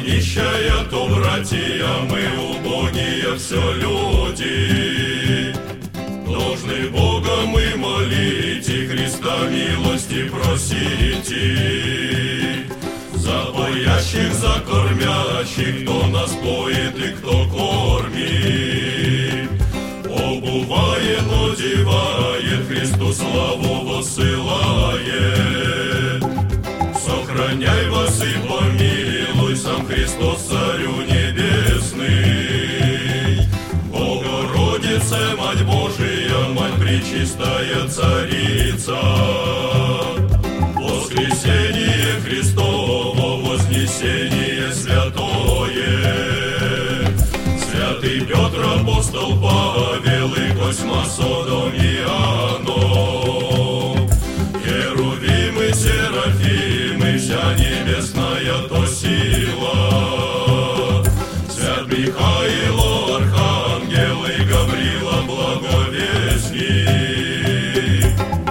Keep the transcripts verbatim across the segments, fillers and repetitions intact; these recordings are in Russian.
нищая, то братья, мы убогие все люди. Должны Бога мы молить и Христа милости просите. За боящих, за кормящих, кто нас поет и кто кормит. Обувает, одевает, Христу славу воссылает. Сохраняй вас и помилуй, сам Христос, Царю Небесный. Богородице, Мать Божия, Мать Пречистая Царица. Воскресение Христово, вознесение святое. Святый Петр, апостол Павел и Косьма, Содом и Иоанном. Херувимы, серафимы, вся небесная то сила. Свят Михаил, архангел и Гаврила, благовестник.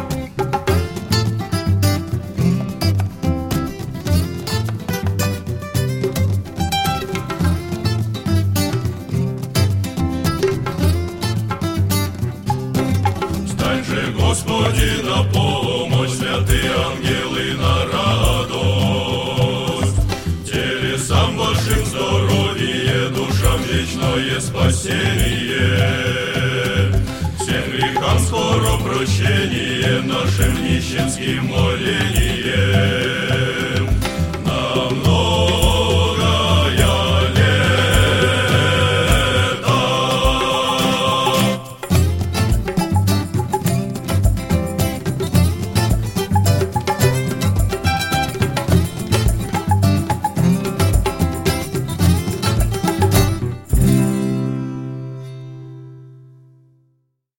Стань же, Господи, на помощь, святые ангелы на радость. Телесам вашим здоровье, душам вечное спасение. Всем грехам скоро прощение, нашим нищенским молением.